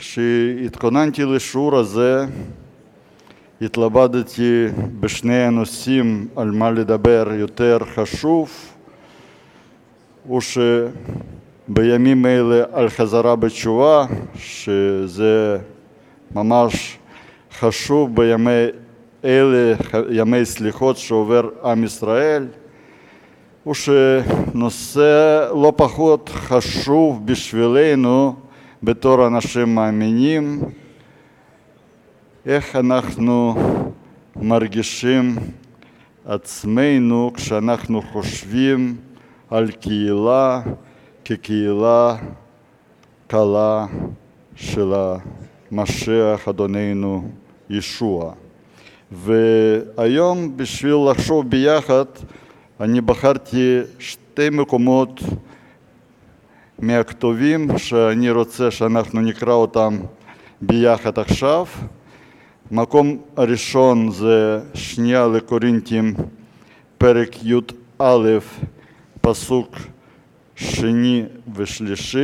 כשהתכוננתי לשיעור הזה, התלבטתי בשני הנושאים על מה לדבר יותר חשוב, הוא שבימים אלה על חזרה בתשובה, שזה ממש חשוב בימי אלה, ימי סליחות שעובר עם ישראל, הוא שנושא לא פחות חשוב בשבילנו בתור אנשים מאמינים, איך אנחנו מרגישים עצמנו כשאנחנו חושבים על קהילה כקהילה קלה של המשיח אדוננו ישוע. והיום בשביל לחשוב ביחד אני בחרתי שתי מקומות מהכתובים שאני רוצה שאנחנו נקרא אותם ביחד עכשיו. מקום הראשון זה שנייה לקורינתים פרק י"א פסוק שני ושלישי.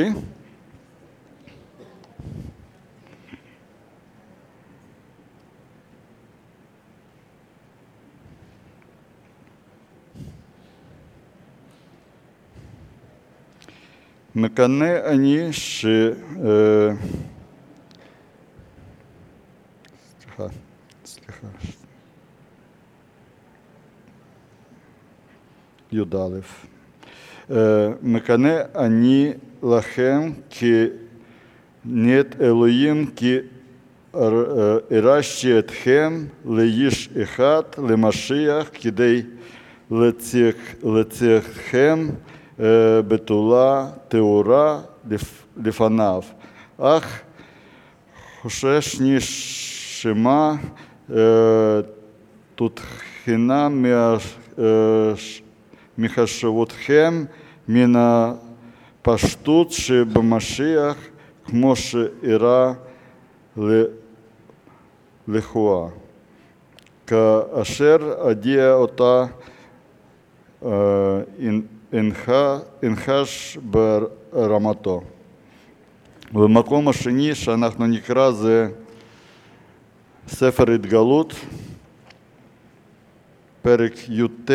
מקנא אני י"א. מקנא אני לכם כי נת אלוהים כי הרשתי אתכם לאיש אחד למשיח כדי להציעכם בתולה טהורה לפניו. אך חוששני שמא תותחנה מחשבותכם מן הפשטות שבמשיח כמו שאירע לכאורה. כאשר אדיע אותה אנחש ברמתו. ומקום השני שאנחנו נקרא זה ספר התגלות, פרק י"ט,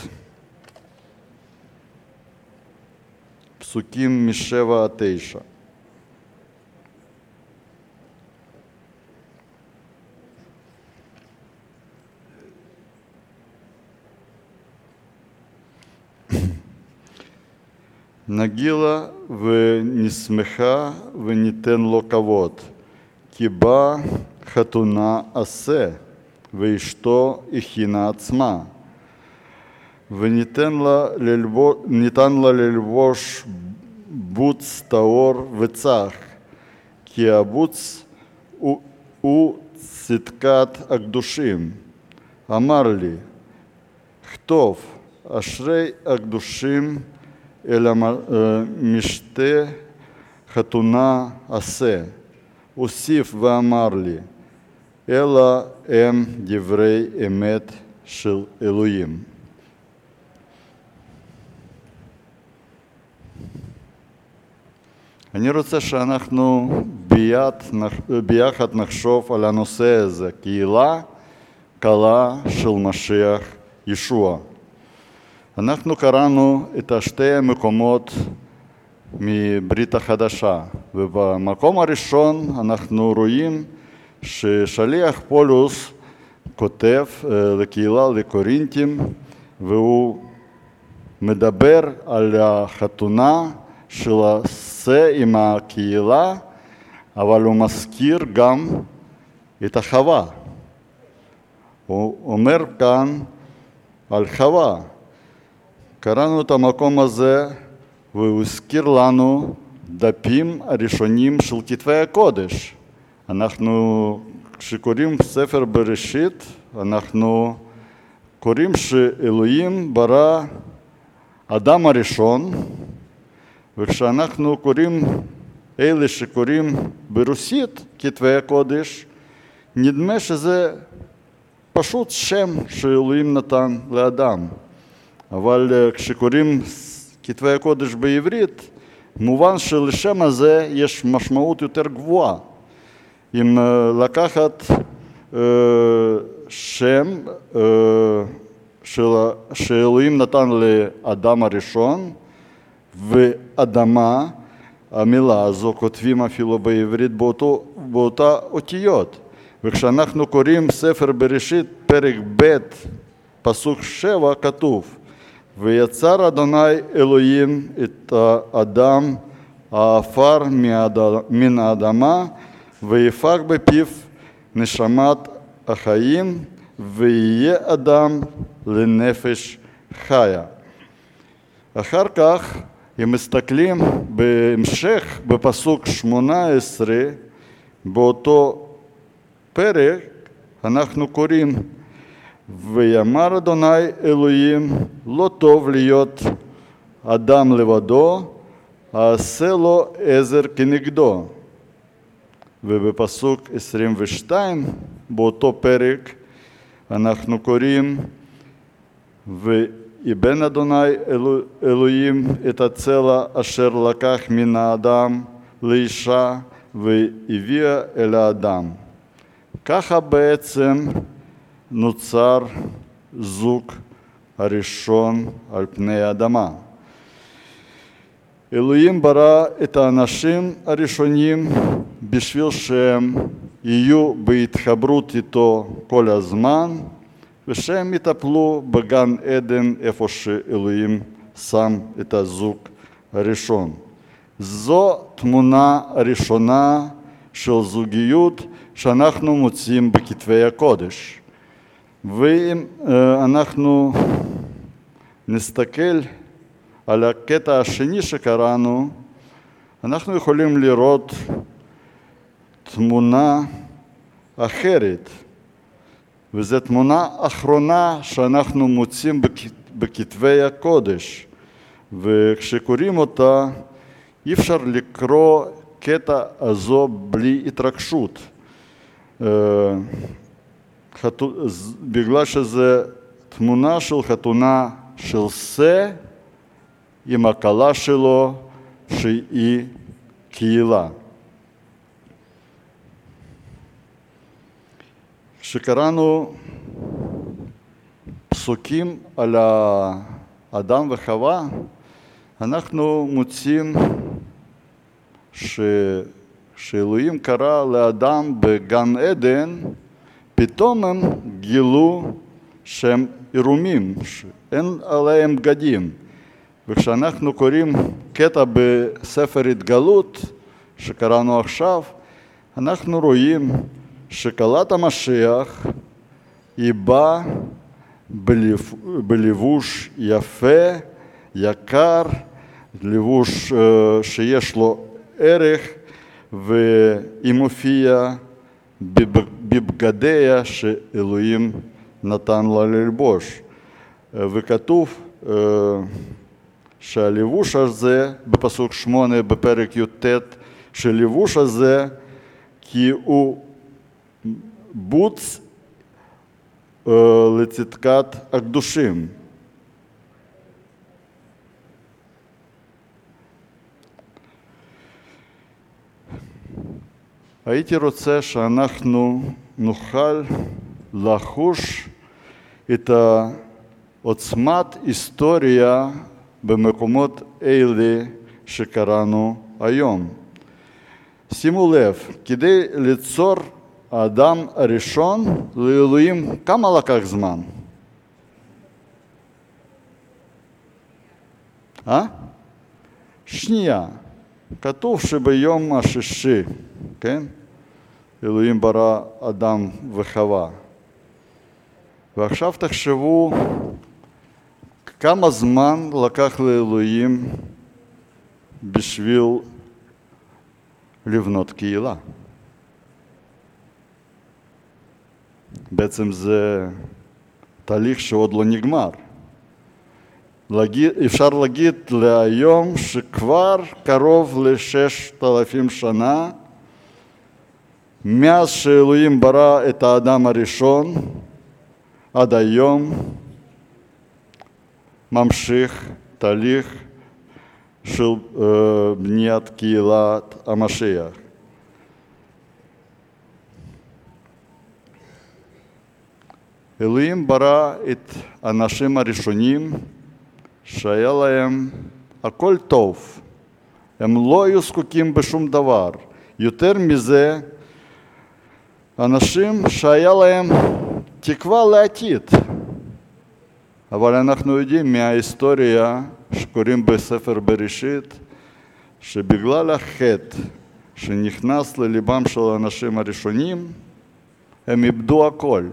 פסוקים 7-9. נגילה ונשמחה וניתן לו כבוד, כי באה חתונה עשה, ואשתו הכינה עצמה. וניתן לה ללבוש בוץ טהור וצח, כי הבוץ הוא צדקת הקדושים. אמר לי, כתוב, אשרי הקדושים אל משתה חתונה עשה. הוסיף ואמר לי, אלא הם דברי אמת של אלוהים. אני רוצה שאנחנו ביחד נחשוב על הנושא הזה, קהילה קלה של משיח ישוע. אנחנו קראנו את שתי המקומות מברית החדשה, ובמקום הראשון אנחנו רואים ששליח פולוס כותב לקהילה לקורינתים, והוא מדבר על החתונה של עשה עם הקהילה, אבל הוא מזכיר גם את החווה. הוא אומר כאן על חווה. קראנו את המקום הזה והוא הזכיר לנו דפים הראשונים של כתבי הקודש. אנחנו, כשקוראים ספר בראשית, אנחנו קוראים שאלוהים ברא אדם הראשון, וכשאנחנו קוראים, אלה שקוראים ברוסית כתבי הקודש, נדמה שזה פשוט שם שאלוהים נתן לאדם. אבל כשקוראים כתבי הקודש בעברית, מובן שלשם הזה יש משמעות יותר גבוהה. אם לקחת שם שאלוהים נתן לאדם הראשון, ואדמה, המילה הזו כותבים אפילו בעברית באותה אותיות. וכשאנחנו קוראים ספר בראשית, פרק ב', פסוק 7, כתוב, ויצר אדוני אלוהים את האדם העפר מן האדמה, ויפח בפיו נשמת החיים, ויהיה אדם לנפש חיה. אחר כך, אם מסתכלים בהמשך בפסוק 18, באותו פרק, אנחנו קוראים, ויאמר אדוני אלוהים, לא טוב להיות אדם לבדו, אעשה לו עזר כנגדו. ובפסוק 22, באותו פרק, אנחנו קוראים, ויבן אדוני אלוהים את הצלע אשר לקח מן האדם לאישה, והביאה אל האדם. ככה בעצם נוצר זוג הראשון על פני האדמה. אלוהים ברא את האנשים הראשונים בשביל שהם יהיו בהתחברות איתו כל הזמן, ושהם יטפלו בגן עדן איפה שאלוהים שם את הזוג הראשון. זו תמונה הראשונה של זוגיות שאנחנו מוצאים בכתבי הקודש. ואם אנחנו נסתכל על הקטע השני שקראנו, אנחנו יכולים לראות תמונה אחרת, וזו תמונה אחרונה שאנחנו מוצאים בכתבי הקודש, וכשקוראים אותה אי אפשר לקרוא קטע הזו בלי התרגשות, בגלל שזה תמונה של חתונה של שא עם הכלה שלו שהיא קהילה. כשקראנו פסוקים על האדם וחווה, אנחנו מוצאים שאלוהים קרא לאדם בגן עדן, פתאום הם גילו שהם עירומים, שאין עליהם בגדים. וכשאנחנו קוראים קטע בספר התגלות שקראנו עכשיו, אנחנו רואים שכלת המשיח היא באה בלבוש יפה, יקר, לבוש שיש לו ערך, והיא מופיעה בבגדיה שאלוהים נתן לה ללבוש. וכתוב שהלבוש הזה, בפסוק 8 בפרק י"ט, שהלבוש הזה כי הוא בוץ לצדקת הקדושים. הייתי רוצה שאנחנו נוכל לחוש את עוצמת היסטוריה במקומות אלה שקראנו היום. שימו לב, כדי ליצור האדם הראשון לאלוהים, כמה לקח זמן? שנייה. כתוב שביום השישי, כן? אלוהים ברא אדם וחווה. ועכשיו תחשבו כמה זמן לקח לאלוהים בשביל לבנות קהילה. בעצם זה תהליך שעוד לא נגמר. אפשר להגיד להיום שכבר קרוב ל6,000 שנה מאז שאלוהים ברא את האדם הראשון עד היום ממשיך תהליך של בניית קהילת המשיח. אלוהים ברא את האנשים הראשונים שהיה להם הכל טוב. הם לא היו זקוקים בשום דבר. יותר מזה, אנשים שהיה להם תקווה לעתיד. אבל אנחנו יודעים מההיסטוריה שקוראים בספר בראשית, שבגלל החטא שנכנס לליבם של האנשים הראשונים, הם איבדו הכל.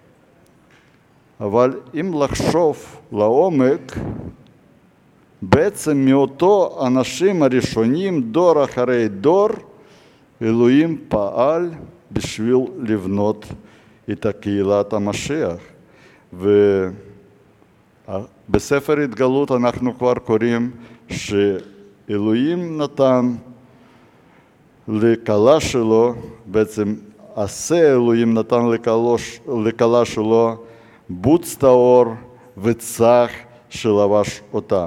אבל אם לחשוב לעומק, בעצם מאותו אנשים הראשונים, דור אחרי דור, אלוהים פעל בשביל לבנות את קהילת המשיח. ובספר התגלות אנחנו כבר קוראים שאלוהים נתן לכלה שלו, בעצם עשה אלוהים נתן לכלה שלו בוץ טהור וצח שלבש אותה.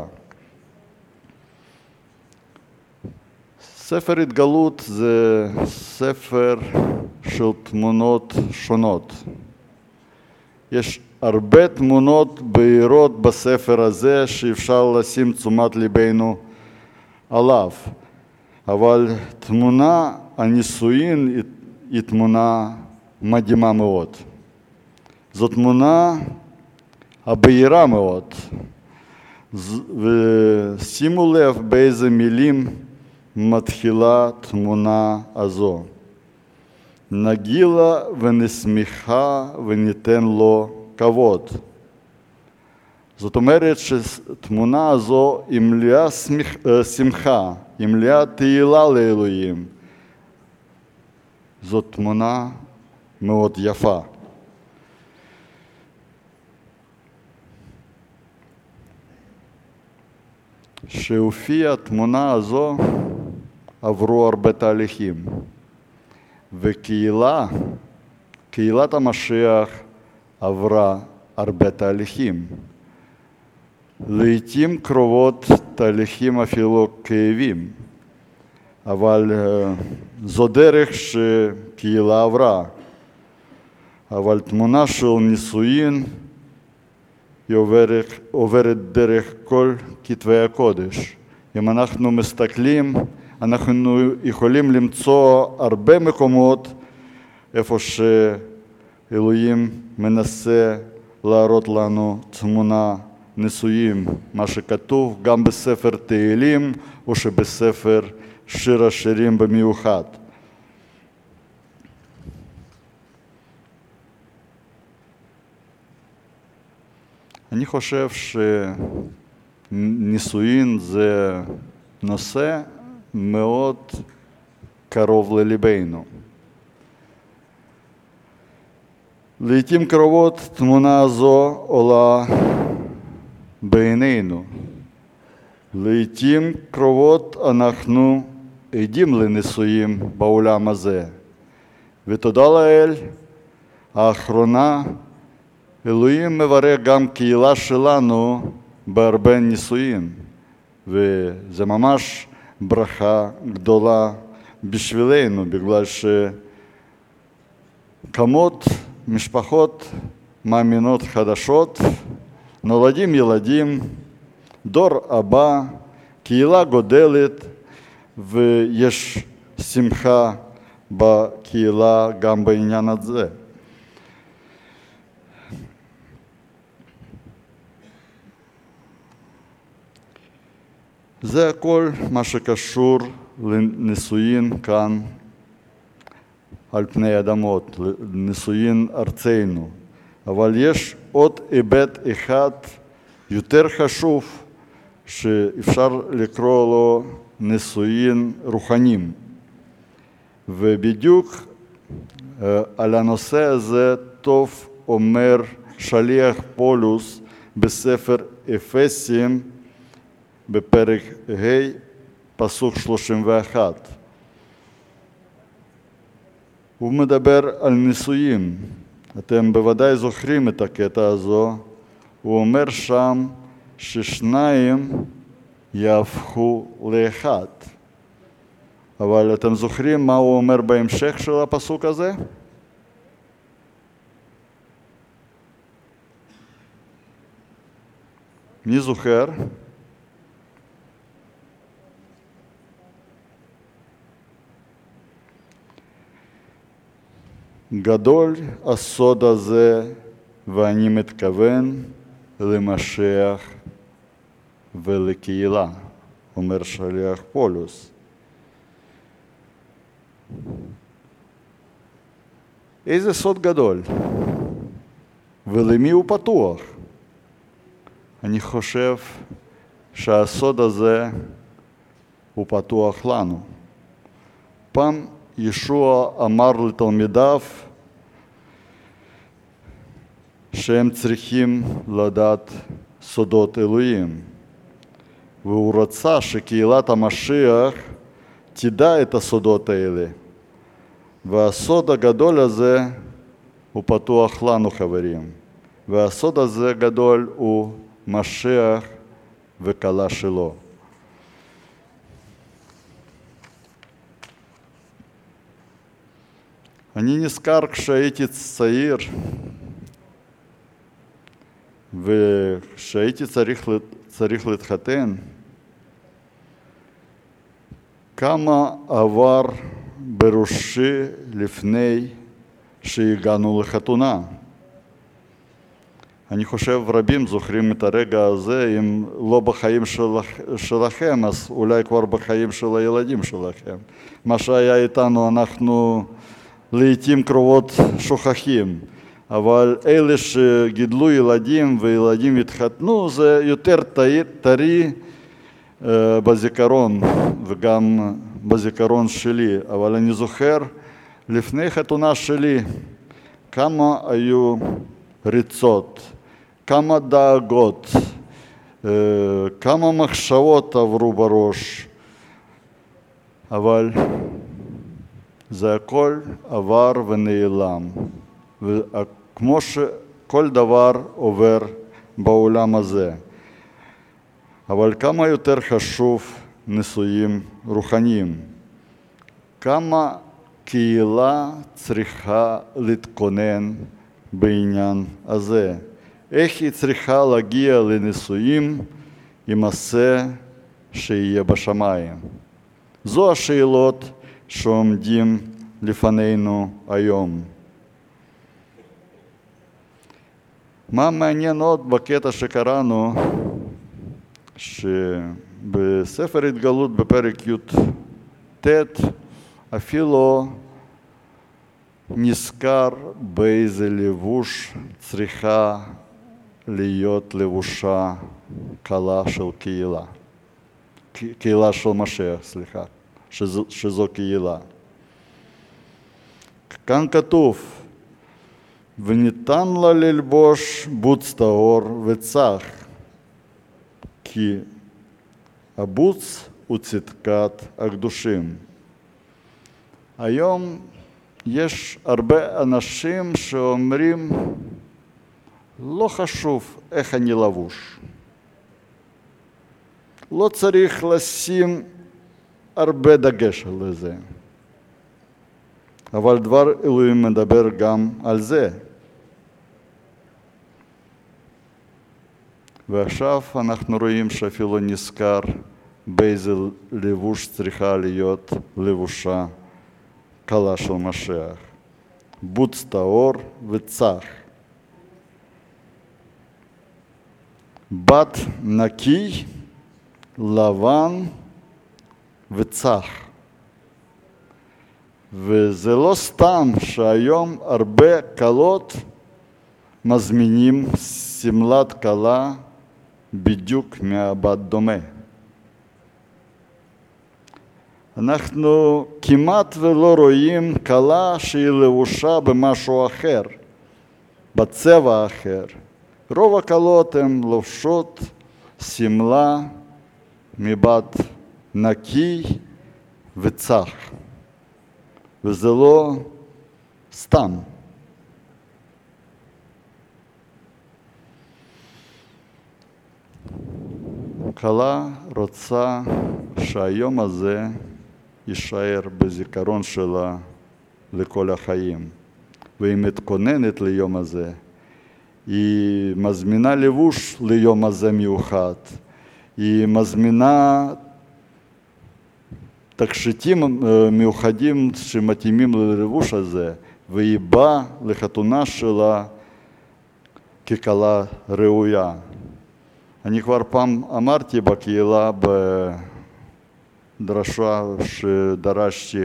ספר התגלות זה ספר של תמונות שונות. יש הרבה תמונות בהירות בספר הזה שאפשר לשים תשומת ליבנו עליו. אבל תמונה הנישואין היא תמונה מדהימה מאוד. זו תמונה הבהירה מאוד. ושימו לב באיזה מילים מתחילה תמונה הזו. נגילה ונשמחה וניתן לו כבוד. זאת אומרת שתמונה הזו היא מלאה שמחה, היא מלאה תהילה לאלוהים. זאת תמונה מאוד יפה. שהופיעה התמונה הזו עברו הרבה תהליכים. וקהילת המשיח עברה הרבה תהליכים. לעתים קרובות תהליכים אפילו כאבים, אבל זו דרך שקהילה עברה. אבל תמונה של נישואין היא עוברת דרך כל כתבי הקודש. אם אנחנו מסתכלים, אנחנו יכולים למצוא הרבה מקומות איפה שאלוהים מנסה להראות לנו תמונה נישואים, מה שכתוב גם בספר תהילים או שבספר שיר השירים במיוחד. אני חושב שנישואין זה נושא מאוד קרוב לליבנו. לעתים קרובות תמונה הזו עולה בעינינו. לעתים קרובות אנחנו עדים לנישואים בעולם הזה. ותודה לאל, האחרונה אלוהים מברך גם קהילה שלנו בהרבה נישואים. וזה ממש ברכה גדולה בשבילנו, בגלל שקמות משפחות מאמינות חדשות, נולדים ילדים, דור הבא, קהילה גודלת, ויש שמחה בקהילה גם בעניין הזה. זה הכל מה שקשור לנישואין כאן על פני אדמות, לנישואין ארצנו. אבל יש עוד היבט אחד יותר חשוב שאפשר לקרוא לו נישואין רוחניים. ובדיוק על הנושא הזה טוב אומר שליח פולוס בספר אפסים בפרק ה' פסוק 31. הוא מדבר על נישואים. אתם בוודאי זוכרים את הקטע הזו. הוא אומר שם ששניים יהפכו לאחד. אבל אתם זוכרים מה הוא אומר בהמשך של הפסוק הזה? אני זוכר גדול הסוד הזה, ואני מתכוון למשיח ולקהילה, אומר שליח פולס. איזה סוד גדול, ולמי הוא פתוח? אני חושב שהסוד הזה הוא פתוח לנו. פעם ישוע אמר לתלמידיו שהם צריכים לדעת סודות אלוהים, והוא רצה שקהילת המשיח תדע את הסודות האלה. והסוד הגדול הזה הוא פתוח לנו, חברים. והסוד הזה גדול הוא משיח וכלה שלו. אני נזכר כשהייתי צעיר, וכשהייתי צריך להתחתן, כמה עבר בראשי לפני שהגענו לחתונה. אני חושב רבים זוכרים את הרגע הזה, אם לא בחיים שלכם, אז אולי כבר בחיים של הילדים שלכם. מה שהיה איתנו אנחנו לעתים קרובות שוכחים, אבל אלה שגידלו ילדים וילדים התחתנו, זה יותר טרי בזיכרון, וגם בזיכרון שלי. אבל אני זוכר לפני חתונה שלי כמה היו ריצות, כמה דאגות, כמה מחשבות עברו בראש, אבל זה הכל עבר ונעלם, וכמו שכל דבר עובר בעולם הזה. אבל כמה יותר חשוב נישואים רוחניים, כמה קהילה צריכה להתכונן בעניין הזה, איך היא צריכה להגיע לנישואים עם עשה שיהיה בשמיים. זו השאלות שעומדים לפנינו היום. מה מעניין עוד בקטע שקראנו, שבספר התגלות בפרק י"ט אפילו נזכר באיזה לבוש צריכה להיות לבושה כלה של קהילה. קהילה של משיח, סליחה, שזו קהילה. כאן כתוב, וניתן לה ללבוש בוץ טהור וצח, כי הבוץ הוא צדקת הקדושים. היום יש הרבה אנשים שאומרים, לא חשוב איך אני לבוש. לא צריך לשים הרבה דגש על זה. אבל דבר אלוהים מדבר גם על זה. ועכשיו אנחנו רואים שאפילו נזכר באיזה לבוש צריכה להיות לבושה כלה של משיח. בוץ טהור וצח. בת נקי, לבן וצח. וזה לא סתם שהיום הרבה כלות מזמינים שמלת כלה בדיוק מהבת דומה. אנחנו כמעט ולא רואים כלה שהיא לבושה במשהו אחר, בצבע אחר. רוב הכלות הן לובשות שמלה מבת נקי וצח. וזה לא סתם. כלה רוצה שהיום הזה יישאר בזיכרון שלה לכל החיים, והיא מתכוננת ליום הזה. היא מזמינה לבוש ליום הזה מיוחד, היא מזמינה תכשיטים מיוחדים שמתאימים ללבוש הזה, והיא באה לחתונה שלה ככלה ראויה. אני כבר פעם אמרתי בקהילה בדרשה שדרשתי,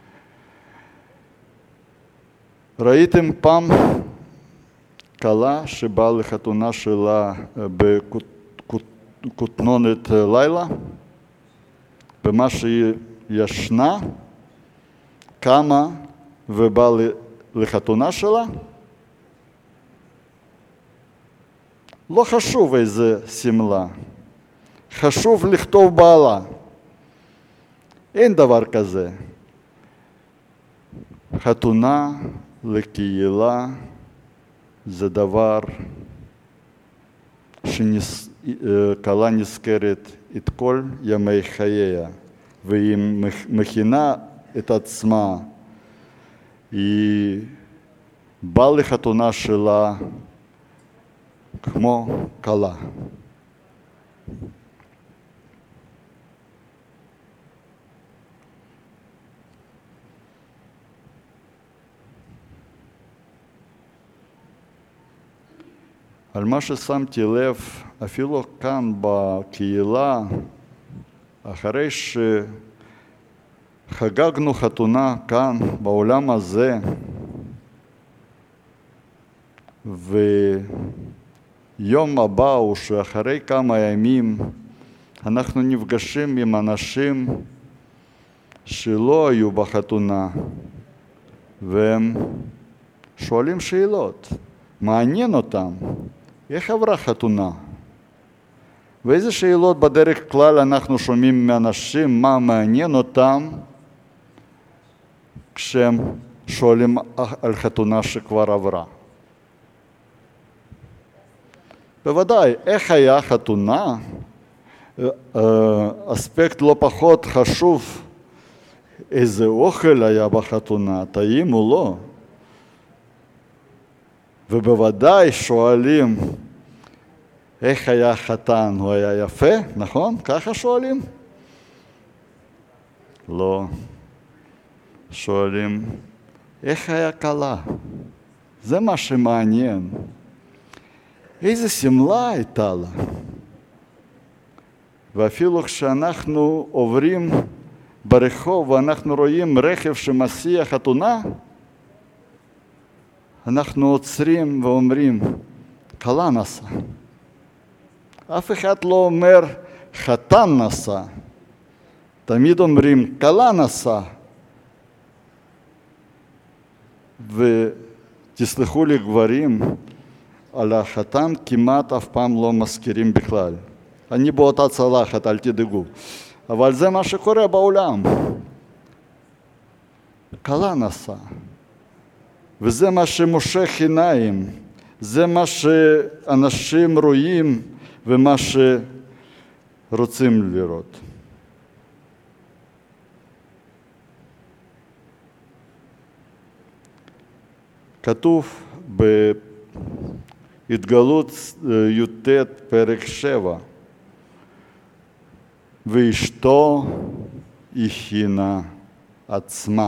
ראיתם פעם כלה שבאה לחתונה שלה בכותנות לילה? במה שהיא ישנה, קמה ובאה לחתונה שלה? לא חשוב איזה סמלה, חשוב לכתוב בעלה. אין דבר כזה. חתונה לקהילה זה דבר שכלה נזכרת את כל ימי חייה, והיא מכינה את עצמה, היא באה לחתונה שלה כמו כלה. על מה ששמתי לב, אפילו כאן בקהילה, אחרי שחגגנו חתונה כאן בעולם הזה, ויום הבא הוא שאחרי כמה ימים אנחנו נפגשים עם אנשים שלא היו בחתונה, והם שואלים שאלות, מעניין אותם, איך עברה חתונה? ואיזה שאלות בדרך כלל אנחנו שומעים מאנשים, מה מעניין אותם כשהם שואלים על חתונה שכבר עברה? בוודאי, איך היה חתונה? אספקט לא פחות חשוב, איזה אוכל היה בחתונה, טעים או לא? ובוודאי שואלים, איך היה חתן? הוא היה יפה, נכון? ככה שואלים? לא. שואלים, איך היה כלה? זה מה שמעניין. איזה סמלה הייתה לה? ואפילו כשאנחנו עוברים ברחוב ואנחנו רואים רכב שמסיע חתונה, אנחנו עוצרים ואומרים, כלה נסע. אף אחד לא אומר, חתן נסע. תמיד אומרים, כלה נסע. ותסלחו לי גברים, על החתן כמעט אף פעם לא מזכירים בכלל. אני באותה צלחת, אל תדאגו. אבל זה מה שקורה בעולם. כלה נסע. וזה מה שמושך עיניים. זה מה שאנשים רואים ומה שרוצים לראות. כתוב בהתגלות י"ט פרק 7, ואשתו הכינה עצמה.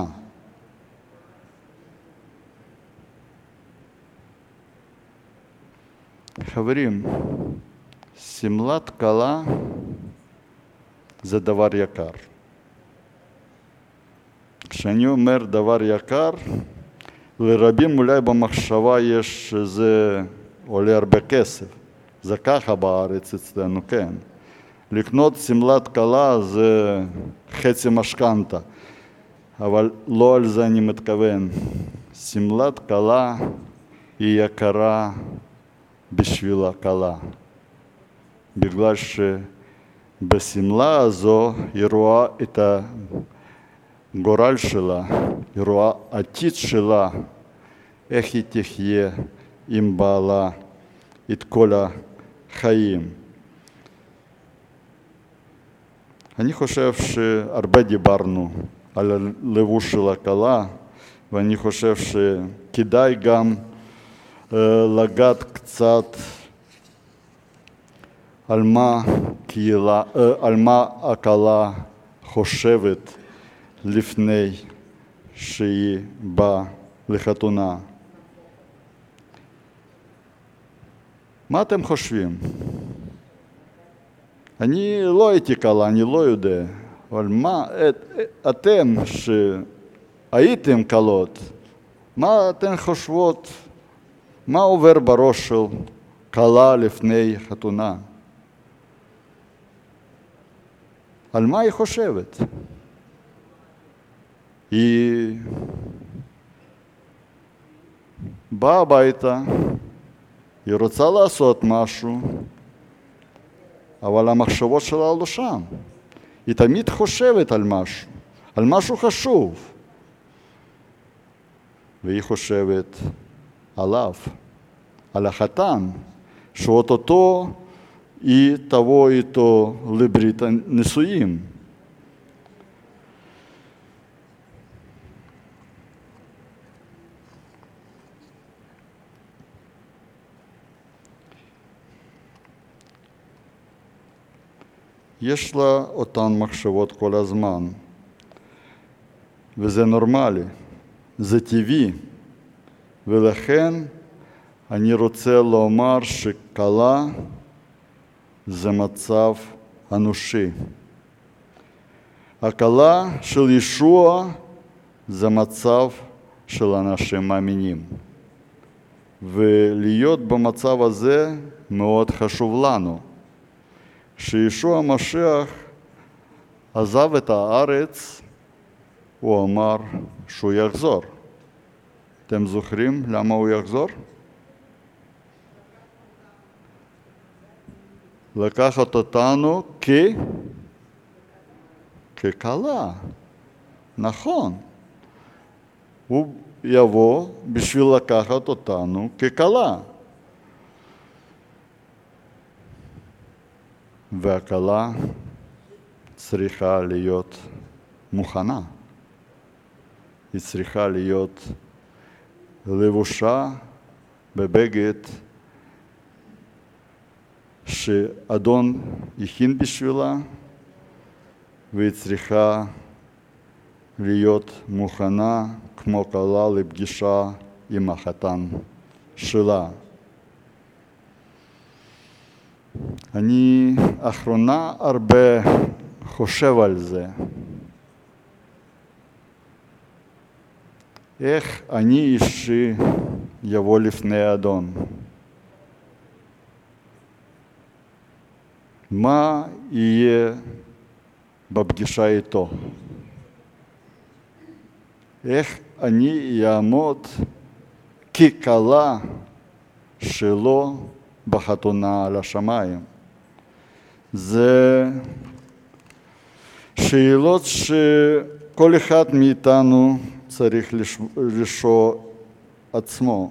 חברים, שמלת כלה זה דבר יקר. כשאני אומר דבר יקר, לרבים אולי במחשבה יש שזה עולה הרבה כסף. זה ככה בארץ אצלנו, כן. לקנות שמלת כלה זה חצי משכנתה, אבל לא על זה אני מתכוון. שמלת כלה היא יקרה בשביל הכלה, בגלל שבשמלה הזו היא רואה את הגורל שלה, היא רואה עתיד שלה, איך היא תחיה עם בעלה את כל החיים. אני חושב שהרבה דיברנו על הלבוש של הכלה, ואני חושב שכדאי גם לגעת קצת על מה הכלה חושבת לפני שהיא באה לחתונה. מה אתם חושבים? אני לא הייתי כלה, אני לא יודע, אבל מה אתם שהייתם כלות, מה אתן חושבות, מה עובר בראש של כלה לפני חתונה? על מה היא חושבת? היא באה הביתה, היא רוצה לעשות משהו, אבל המחשבות שלה לא שם. היא תמיד חושבת על משהו חשוב. והיא חושבת עליו, על החתן, שאו-טו-טו היא תבוא איתו לברית הנישואים. יש לה אותן מחשבות כל הזמן, וזה נורמלי, זה טבעי, ולכן אני רוצה לומר שכלה זה מצב אנושי. הכלה של ישוע זה מצב של אנשים מאמינים, ולהיות במצב הזה מאוד חשוב לנו. כשישוע המשיח עזב את הארץ, הוא אמר שהוא יחזור. אתם זוכרים למה הוא יחזור? לקחת אותנו ככלה. נכון. הוא יבוא בשביל לקחת אותנו ככלה. והכלה צריכה להיות מוכנה. היא צריכה להיות לבושה בבגד שאדון הכין בשבילה, והיא צריכה להיות מוכנה כמו כלה לפגישה עם החתן שלה. אני אחרונה הרבה חושב על זה. איך אני אישי יבוא לפני אדון? מה יהיה בפגישה איתו? איך אני אעמוד ככלה שלו בחתונה על השמיים? זה שאלות שכל אחד מאיתנו צריך לשאול עצמו.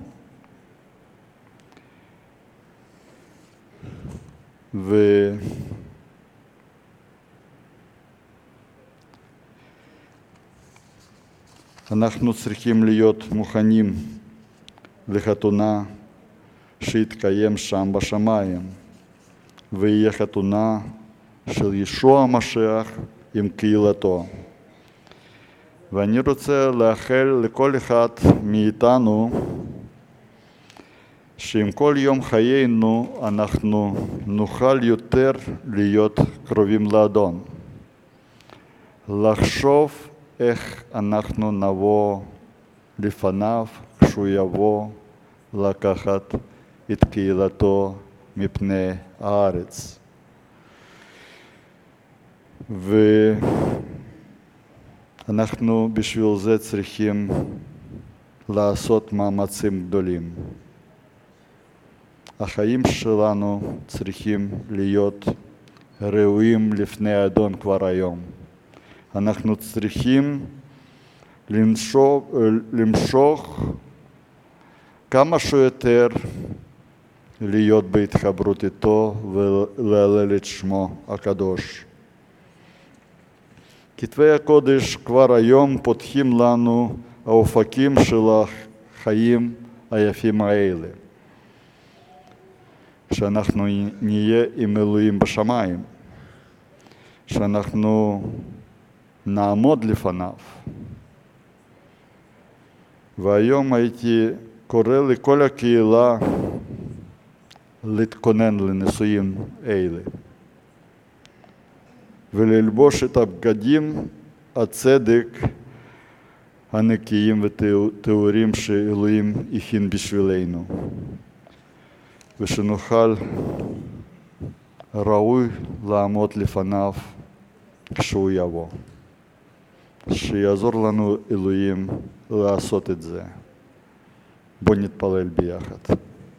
ואנחנו צריכים להיות מוכנים לחתונה שיתקיים שם בשמיים, ויהיה חתונה של ישוע המשיח עם קהילתו. ואני רוצה לאחל לכל אחד מאיתנו שעם כל יום חיינו אנחנו נוכל יותר להיות קרובים לאדון. לחשוב איך אנחנו נבוא לפניו כשהוא יבוא לקחת את קהילתו מפני הארץ. ואנחנו בשביל זה צריכים לעשות מאמצים גדולים. החיים שלנו צריכים להיות ראויים לפני האדון כבר היום. אנחנו צריכים למשוך כמה שיותר להיות בהתחברות איתו ולהלל את שמו הקדוש. כתבי הקודש כבר היום פותחים לנו האופקים של החיים היפים האלה. שאנחנו נהיה עם אלוהים בשמיים, שאנחנו נעמוד לפניו. והיום הייתי קורא לכל הקהילה להתכונן לנישואים אלה, וללבוש את הבגדים הצדק הנקיים וטהורים שאלוהים הכין בשבילנו, ושנוכל ראוי לעמוד לפניו כשהוא יבוא. שיעזור לנו אלוהים לעשות את זה. בוא נתפלל ביחד.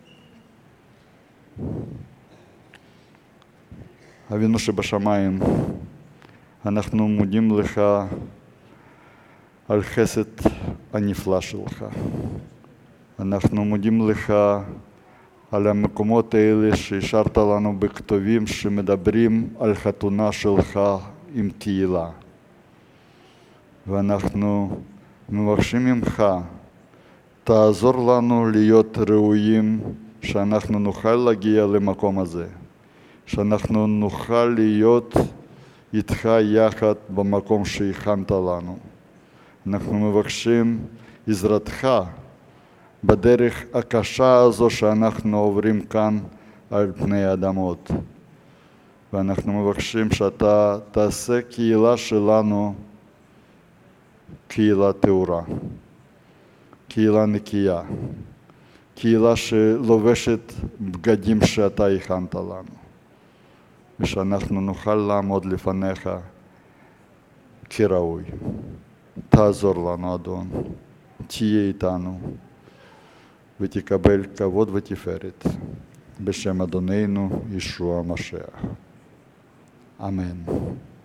אבינו שבשמיים, אנחנו מודים לך על חסד הנפלא שלך. אנחנו מודים לך על המקומות האלה שהשארת לנו בכתובים שמדברים על חתונה שלך עם קהילה. ואנחנו מבקשים ממך, תעזור לנו להיות ראויים, שאנחנו נוכל להגיע למקום הזה, שאנחנו נוכל להיות איתך יחד במקום שהכנת לנו. אנחנו מבקשים עזרתך בדרך הקשה הזו שאנחנו עוברים כאן על פני האדמות. ואנחנו מבקשים שאתה תעשה קהילה שלנו קהילה טהורה, קהילה נקייה, קהילה שלובשת בגדים שאתה הכנת לנו, ושאנחנו נוכל לעמוד לפניך כראוי. תעזור לנו, אדון, תהיה איתנו, ותקבל כבוד ותפארת, בשם אדוננו ישוע המשיח. אמן.